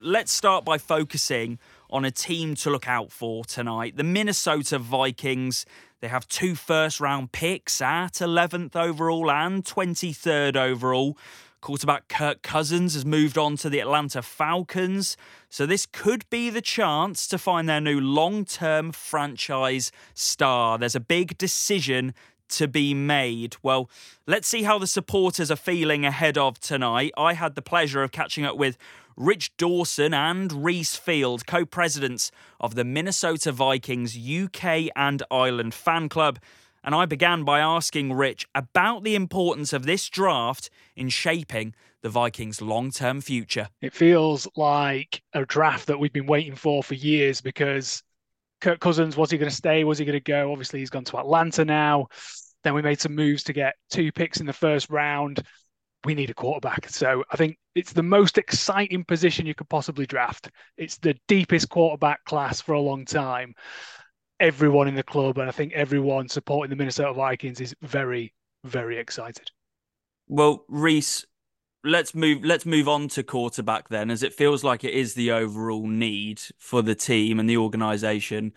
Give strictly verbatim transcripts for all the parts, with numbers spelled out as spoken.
let's start by focusing on a team to look out for tonight. The Minnesota Vikings, they have two first-round picks at eleventh overall and twenty-third overall. Quarterback Kirk Cousins has moved on to the Atlanta Falcons, so this could be the chance to find their new long-term franchise star. There's a big decision to be made. Well, let's see how the supporters are feeling ahead of tonight. I had the pleasure of catching up with Rich Dawson and Reese Field, co-presidents of the Minnesota Vikings U K and Ireland fan club. And I began by asking Rich about the importance of this draft in shaping the Vikings' long-term future. It feels like a draft that we've been waiting for for years because Kirk Cousins, was he going to stay? Was he going to go? Obviously, he's gone to Atlanta now. Then we made some moves to get two picks in the first round. We need a quarterback. So I think it's the most exciting position you could possibly draft. It's the deepest quarterback class for a long time. Everyone in the club, and I think everyone supporting the Minnesota Vikings is very, very excited. Well, Reese, let's move let's move on to quarterback then, as it feels like it is the overall need for the team and the organization.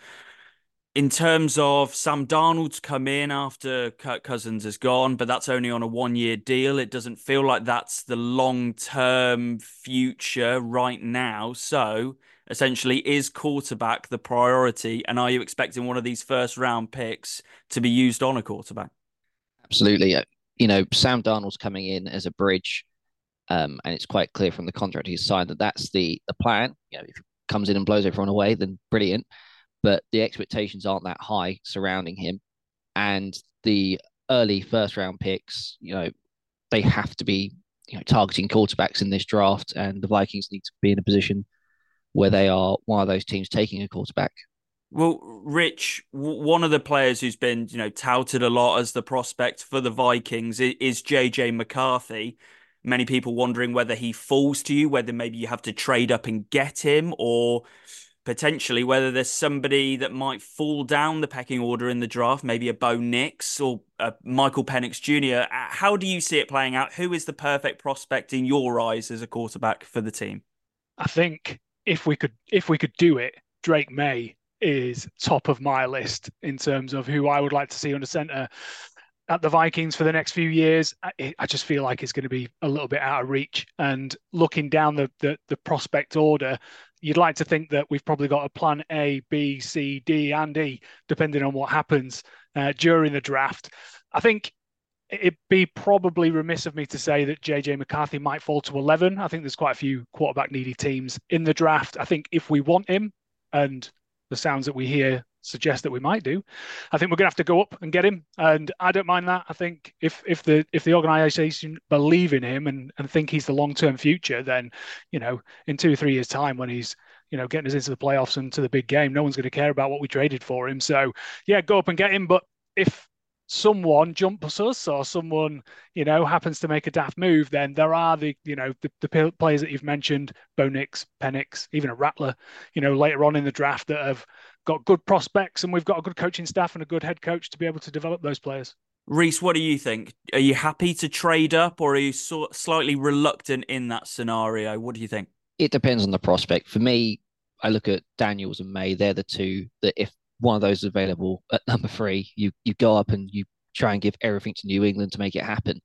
In terms of Sam Darnold's come in after Kirk Cousins has gone, but that's only on a one-year deal. It doesn't feel like that's the long-term future right now. So, essentially, is quarterback the priority? And are you expecting one of these first-round picks to be used on a quarterback? Absolutely. You know, Sam Darnold's coming in as a bridge, um, and it's quite clear from the contract he's signed that that's the the plan. You know, if he comes in and blows everyone away, then brilliant. But the expectations aren't that high surrounding him. And the early first round picks, you know, they have to be, you know, targeting quarterbacks in this draft. And the Vikings need to be in a position where they are one of those teams taking a quarterback. Well, Rich, one of the players who's been, you know, touted a lot as the prospect for the Vikings is J J McCarthy. Many people wondering whether he falls to you, whether maybe you have to trade up and get him, or potentially whether there's somebody that might fall down the pecking order in the draft, maybe a Bo Nix or a Michael Penix Junior How do you see it playing out? Who is the perfect prospect in your eyes as a quarterback for the team? I think if we could if we could do it, Drake May is top of my list in terms of who I would like to see under center at the Vikings for the next few years. I, I just feel like it's going to be a little bit out of reach. And looking down the, the the prospect order, you'd like to think that we've probably got a plan A, B, C, D, and E, depending on what happens uh, during the draft. I think it'd be probably remiss of me to say that J J McCarthy might fall to eleven. I think there's quite a few quarterback needy teams in the draft. I think if we want him, and the sounds that we hear suggest that we might do, I think we're going to have to go up and get him. And I don't mind that. I think if if the if the organization believe in him and, and think he's the long-term future, then, you know, in two or three years' time when he's, you know, getting us into the playoffs and to the big game, no one's going to care about what we traded for him. So, yeah, go up and get him. But if someone jumps us or someone, you know, happens to make a daft move, then there are the, you know, the, the players that you've mentioned, Bo Nix, Penix, even a Rattler, you know, later on in the draft that have got good prospects, and we've got a good coaching staff and a good head coach to be able to develop those players. Reese, what do you think? Are you happy to trade up, or are you so, slightly reluctant in that scenario? What do you think? It depends on the prospect. For me, I look at Daniels and May. They're the two that if one of those is available at number three, you you go up and you try and give everything to New England to make it happen.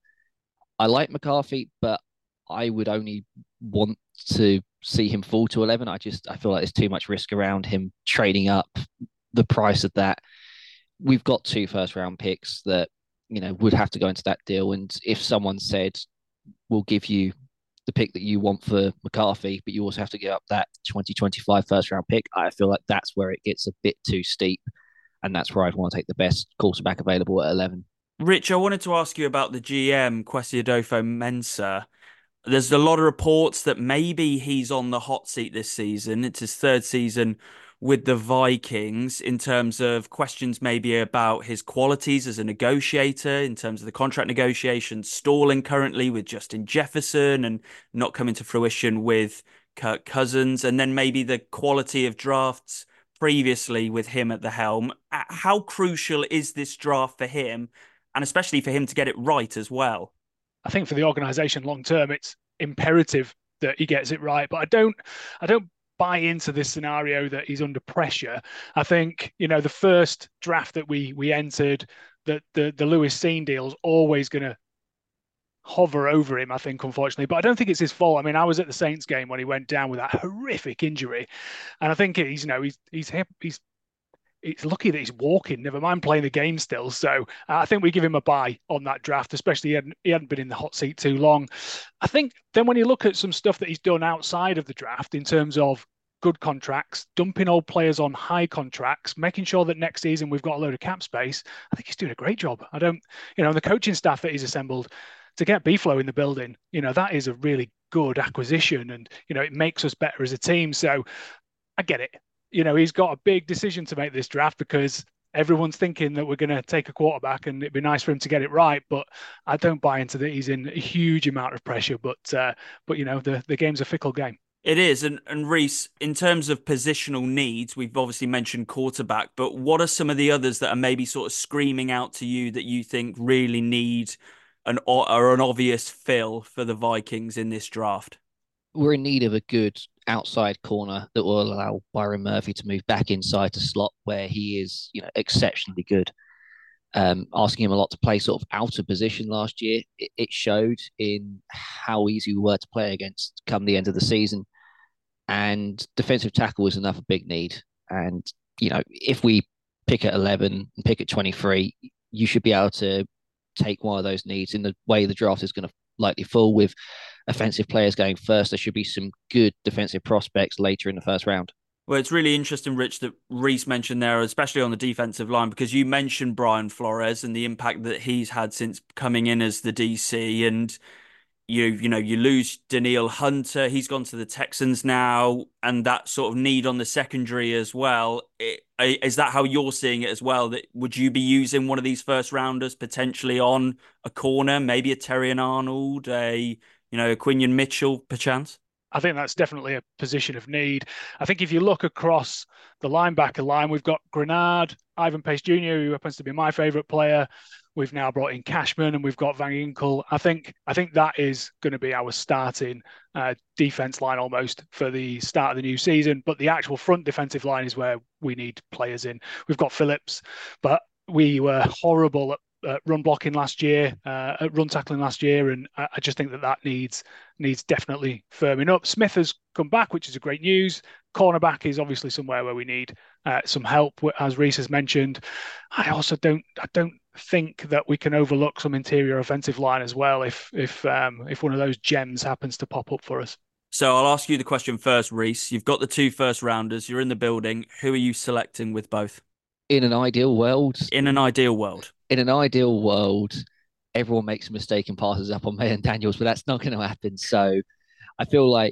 I like McCarthy, but I would only want to see him fall to eleven. I just I feel like there's too much risk around him trading up. The price of that, we've got two first round picks that, you know, would have to go into that deal. And if someone said, we'll give you the pick that you want for McCarthy, but you also have to give up that twenty twenty-five first round pick, I feel like that's where it gets a bit too steep. And that's where I'd want to take the best quarterback available at eleven. Rich, I wanted to ask you about the G M, Kwesi Adofo-Mensah. There's a lot of reports that maybe he's on the hot seat this season. It's his third season with the Vikings, in terms of questions maybe about his qualities as a negotiator, in terms of the contract negotiations stalling currently with Justin Jefferson and not coming to fruition with Kirk Cousins, and then maybe the quality of drafts previously with him at the helm. How crucial is this draft for him, and especially for him to get it right as well? I think for the organization long term, it's imperative that he gets it right. But I don't, I don't buy into this scenario that he's under pressure. I think, you know, the first draft that we we entered, that the the Lewis Seen deal is always going to hover over him, I think, unfortunately. But I don't think it's his fault. I mean, I was at the Saints game when he went down with that horrific injury, and I think he's, you know, he's he's he's it's lucky that he's walking, never mind playing the game still. So uh, I think we give him a buy on that draft, especially he hadn't, he hadn't been in the hot seat too long. I think then when you look at some stuff that he's done outside of the draft in terms of good contracts, dumping old players on high contracts, making sure that next season we've got a load of cap space, I think he's doing a great job. I don't, you know, the coaching staff that he's assembled to get B-Flow in the building, you know, that is a really good acquisition, and, you know, it makes us better as a team. So I get it. You know, he's got a big decision to make this draft because everyone's thinking that we're going to take a quarterback, and it'd be nice for him to get it right. But I don't buy into that. He's in a huge amount of pressure. But uh, but you know, the the game's a fickle game. It is, and and Reese, in terms of positional needs, we've obviously mentioned quarterback, but what are some of the others that are maybe sort of screaming out to you that you think really need an or an obvious fill for the Vikings in this draft? We're in need of a good outside corner that will allow Byron Murphy to move back inside to slot where he is, you know, exceptionally good. Um, asking him a lot to play sort of out of position last year, it, it showed in how easy we were to play against come the end of the season. And defensive tackle is another big need. And, you know, if we pick at eleven and pick at twenty-three, you should be able to take one of those needs. In the way the draft is going to likely fall with offensive players going first, there should be some good defensive prospects later in the first round. Well, it's really interesting, Rich, that Reese mentioned there, especially on the defensive line, because you mentioned Brian Flores and the impact that he's had since coming in as the D C. And you, you know, you lose Danielle Hunter. He's gone to the Texans now, and that sort of need on the secondary as well. It, is that how you're seeing it as well? That would you be using one of these first rounders potentially on a corner, maybe a Terrion Arnold, a you know, a Quinion Mitchell, perchance? I think that's definitely a position of need. I think if you look across the linebacker line, we've got Grenard, Ivan Pace Junior, who happens to be my favourite player. We've now brought in Cashman, and we've got Van Ginkel. I think I think that is going to be our starting uh, defense line almost for the start of the new season. But the actual front defensive line is where we need players in. We've got Phillips, but we were horrible at Uh, run blocking last year, uh, at run tackling last year, and I, I just think that that needs needs definitely firming up. Smith has come back, which is a great news. Cornerback is obviously somewhere where we need uh, some help, as Reese has mentioned. I also don't I don't think that we can overlook some interior offensive line as well if if um, if one of those gems happens to pop up for us. So I'll ask you the question first, Reese. You've got the two first rounders. You're in the building. Who are you selecting with both? In an ideal world, in an ideal world. In an ideal world, everyone makes a mistake and passes up on Mayen Daniels, but that's not going to happen. So I feel like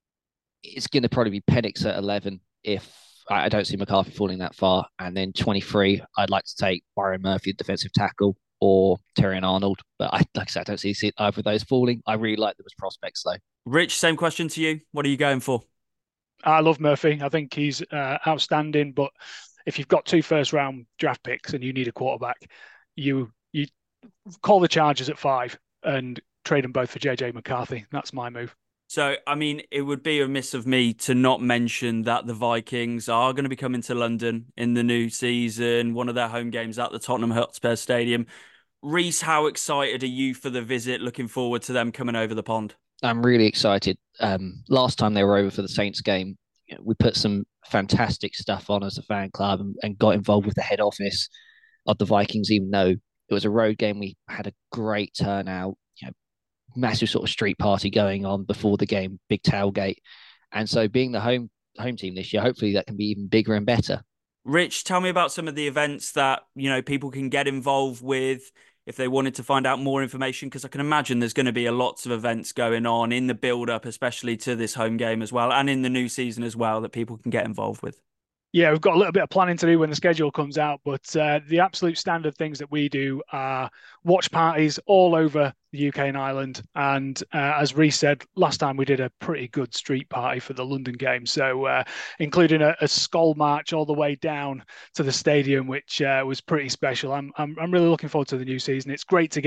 it's going to probably be Penix at eleven if I don't see McCarthy falling that far. And then twenty-three, I'd like to take Byron Murphy, defensive tackle, or Terrion Arnold. But I, like I said, I don't see either of those falling. I really like them as prospects, though. Rich, same question to you. What are you going for? I love Murphy. I think he's uh, outstanding, but if you've got two first round draft picks and you need a quarterback, you you call the Chargers at five and trade them both for J J McCarthy. That's my move. So, I mean, it would be remiss of me to not mention that the Vikings are going to be coming to London in the new season, one of their home games at the Tottenham Hotspur Stadium. Reese, how excited are you for the visit? Looking forward to them coming over the pond. I'm really excited. Um, last time they were over for the Saints game, you know, we put some fantastic stuff on as a fan club and, and got involved with the head office of the Vikings, even though it was a road game. We had a great turnout, you know, massive sort of street party going on before the game, big tailgate. And so being the home home team this year, hopefully that can be even bigger and better. Rich, tell me about some of the events that, you know, people can get involved with if they wanted to find out more information, because I can imagine there's going to be a lots of events going on in the build-up, especially to this home game as well, and in the new season as well, that people can get involved with. Yeah, we've got a little bit of planning to do when the schedule comes out, but uh, the absolute standard things that we do are watch parties all over the U K and Ireland. And uh, as Reese said, last time we did a pretty good street party for the London game. So uh, including a, a skull march all the way down to the stadium, which uh, was pretty special. I'm, I'm I'm really looking forward to the new season. It's great to get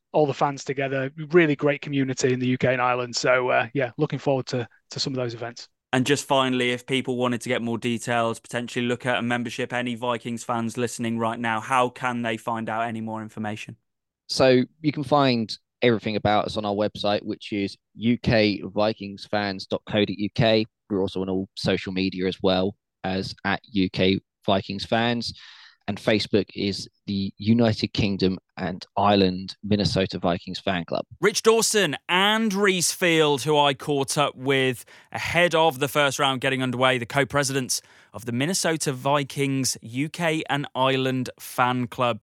all the fans together. Really great community in the U K and Ireland. So uh, yeah, looking forward to to some of those events. And just finally, if people wanted to get more details, potentially look at a membership, any Vikings fans listening right now, how can they find out any more information? So you can find everything about us on our website, which is u k vikings fans dot co dot u k. We're also on all social media as well as at U K Vikings Fans. And Facebook is the United Kingdom and Ireland Minnesota Vikings Fan Club. Rich Dawson and Reese Field, who I caught up with ahead of the first round getting underway, the co-presidents of the Minnesota Vikings U K and Ireland Fan Club.